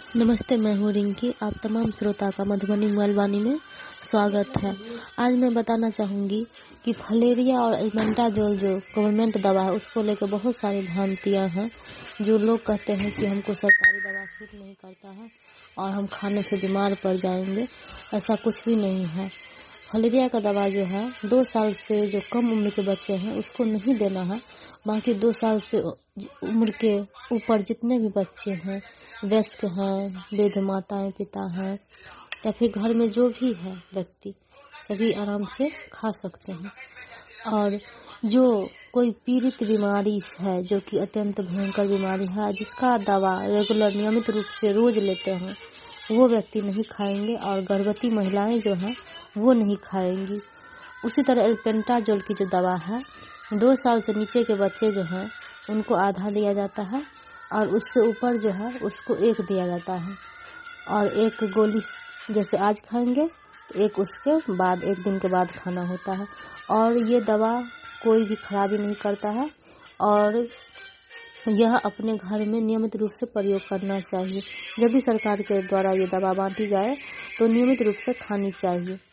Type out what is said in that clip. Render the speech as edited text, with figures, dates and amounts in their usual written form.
नमस्ते, मैं हूँ रिंकी। आप तमाम श्रोता का मधुबनी मोबाइल में स्वागत है। आज मैं बताना चाहूँगी कि फलेरिया और एल्बेंडाजोल जो गवर्नमेंट दवा है उसको लेकर बहुत सारी भ्रांतियाँ हैं। जो लोग कहते हैं कि हमको सरकारी दवा सूट नहीं करता है और हम खाने से बीमार पड़ जाएंगे, ऐसा कुछ भी नहीं है। फलेरिया का दवा जो है 2 साल से जो कम उम्र के बच्चे हैं उसको नहीं देना है। बाकी 2 साल से उम्र के ऊपर जितने भी बच्चे हैं, वयस्क हैं, वृद्ध माताएं पिता हैं या फिर घर में जो भी है व्यक्ति, सभी आराम से खा सकते हैं। और जो कोई पीड़ित बीमारी है, जो कि अत्यंत भयंकर बीमारी है, जिसका दवा रेगुलर नियमित रूप से रोज लेते हैं, वो व्यक्ति नहीं खाएंगे। और गर्भवती महिलाएं जो हैं वो नहीं खाएंगी। उसी तरह एल्बेंडाजोल की जो दवा है 2 साल से नीचे के बच्चे जो हैं उनको आधा दिया जाता है और उससे ऊपर जो है उसको 1 दिया जाता है। और 1 गोली जैसे आज खाएंगे तो 1 उसके बाद 1 दिन के बाद खाना होता है। और ये दवा कोई भी खराबी नहीं करता है और यह अपने घर में नियमित रूप से प्रयोग करना चाहिए। जब भी सरकार के द्वारा ये दवा बांटी जाए तो नियमित रूप से खानी चाहिए।